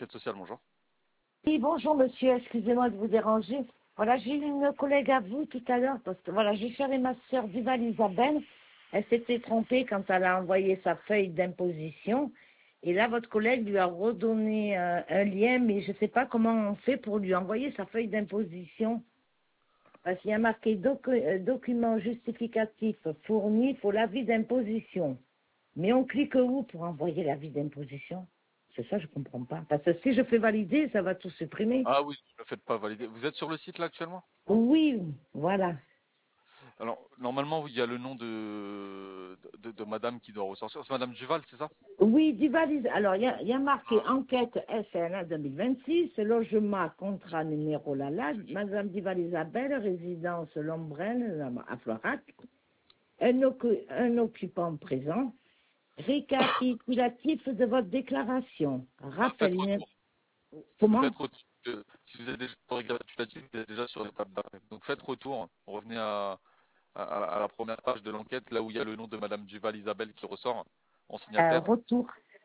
l'aide sociale, bonjour. Oui, bonjour monsieur, excusez-moi de vous déranger. Voilà, j'ai eu une collègue à vous tout à l'heure, parce que voilà, j'ai cherché ma sœur Duval Isabelle. Elle s'était trompée quand elle a envoyé sa feuille d'imposition. Et là, votre collègue lui a redonné un lien, mais je ne sais pas comment on fait pour lui envoyer sa feuille d'imposition. Parce qu'il y a marqué document justificatif fourni pour l'avis d'imposition. Mais on clique où pour envoyer l'avis d'imposition? C'est ça, je ne comprends pas. Parce que si je fais valider, ça va tout supprimer. Ah oui, ne le faites pas valider. Vous êtes sur le site là actuellement? Oui, voilà. Alors, normalement, il y a le nom de madame qui doit ressortir. C'est madame Duval, c'est ça? Oui, Divalis. Alors, il y a marqué enquête SNA 2026, logement, contrat numéro Madame Dival Isabelle, résidence Lombrelle, à Florac, un occupant présent, récapitulatif de votre déclaration. Faites Rappel. retour. Comment? Faites retour. Si vous êtes déjà sur récapitulatif, vous êtes déjà sur l'étape d'après. Donc faites retour. Revenez à la première page de l'enquête, là où il y a le nom de madame Duval Isabelle qui ressort en signataire. Retour.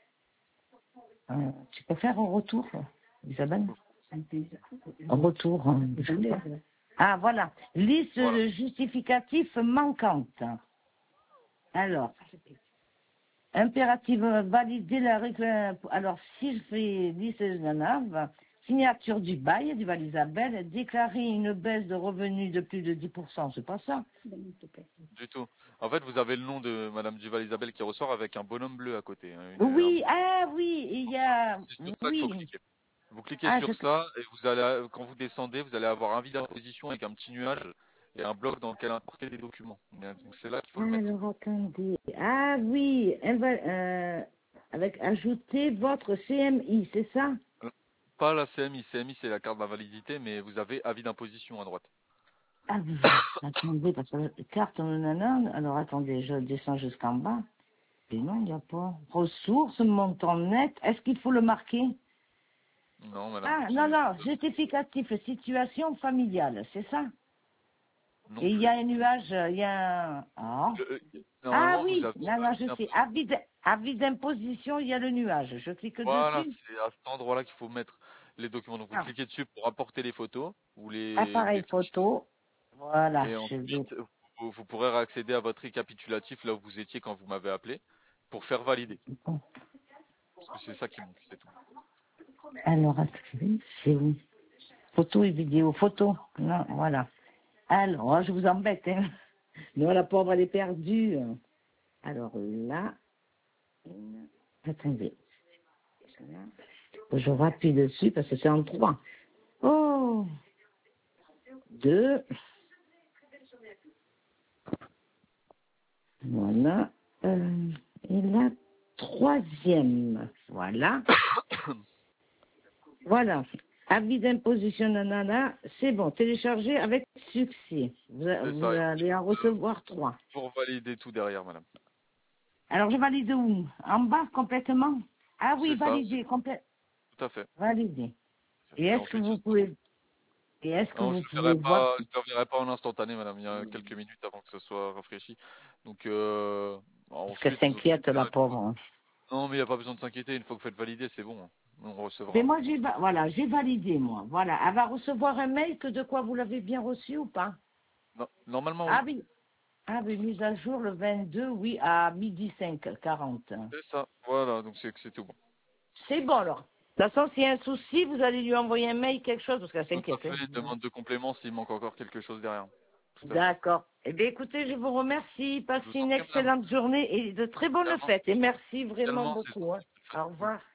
Tu peux faire un retour, Isabelle? Un retour. Ah, voilà. Liste Voilà. de justificatifs manquantes. Alors, impérative valider la règle. Alors, si je fais liste de NAV, signature du bail, du Val Isabelle, déclarer une baisse de revenus de plus de 10%, c'est pas ça? Du tout. En fait, vous avez le nom de madame Duval Isabelle qui ressort avec un bonhomme bleu à côté. Oui, ah oui, il y a. C'est sur ça qu'il faut Oui. cliquer. Vous cliquez Ah, sur ça et vous allez, quand vous descendez, vous allez avoir un vide d'imposition avec un petit nuage et un bloc dans lequel importer des documents. Donc c'est là qu'il faut le mettre. Alors, attendez. Ah oui, avec ajouter votre CMI, c'est ça? Pas la CMI. CMI, c'est la carte d'invalidité, mais vous avez avis d'imposition à droite. Ah oui, attendez, parce que carte, nanana, alors attendez, je descends jusqu'en bas. Et non, il n'y a pas. Ressources, montant net, est-ce qu'il faut le marquer? Non, madame. Ah, non, non, justificatif, situation familiale, c'est ça? Non Et il y plus. a un nuage, il y a un. Ah Normalement, vous oui, avez non, non, avis je sais. d'imposition. Avis d'imposition, il y a le nuage. Je clique Voilà, dessus. c'est à cet endroit-là qu'il faut mettre les documents. Donc vous Ah, cliquez dessus pour apporter les photos ou les appareil fichiers. photo. Voilà, Et je vais. ensuite, vous pourrez réaccéder à votre récapitulatif là où vous étiez quand vous m'avez appelé pour faire valider. Parce que c'est ça qui manque, c'est tout. Alors, attendez, c'est où? Photo et vidéo. Photo. Non, voilà. Alors, je vous embête, hein. Non, la pauvre, elle est perdue. Alors là, attendez. Je rappuie dessus parce que c'est en 3. Oh, 2. Voilà. Et la troisième. Voilà. Voilà. Avis d'imposition, nanana. C'est bon. Téléchargé avec succès. C'est Vous ça. Et allez en recevoir 3. pour valider tout derrière, madame. Alors, je valide où? En bas, complètement? Ah oui, C'est ça, validé, complet. tout à fait. Validé. Et Et est-ce que ensuite, vous pouvez, et est-ce que non, vous pouvez voir? je ne verrai pas en instantané, madame. Il y a quelques minutes avant que ce soit rafraîchi. Donc, Parce qu'elle ensuite, vous s'inquiète, la verrez. pauvre, hein. Non, mais il n'y a pas besoin de s'inquiéter. Une fois que vous faites valider, c'est bon. On Mais recevra. moi, voilà, j'ai validé, moi. Voilà. Elle va recevoir un mail que de quoi vous l'avez bien reçu ou pas? Non, normalement, Ah oui. oui. Ah oui, mise à jour le 22, oui, à midi 5:40. C'est ça. Voilà, donc c'est tout bon. C'est bon, alors. De toute façon, s'il y a un souci, vous allez lui envoyer un mail, quelque chose, parce qu'elle Tout à s'inquiète, hein. fait. Demande de complément s'il manque encore quelque chose derrière. Tout à fait. D'accord. Eh bien, écoutez, je vous remercie. Je Passez vous en une prie, madame. excellente journée et de très bonnes Également. fêtes. Et merci vraiment Également, c'est beaucoup, hein. gentil. Au revoir.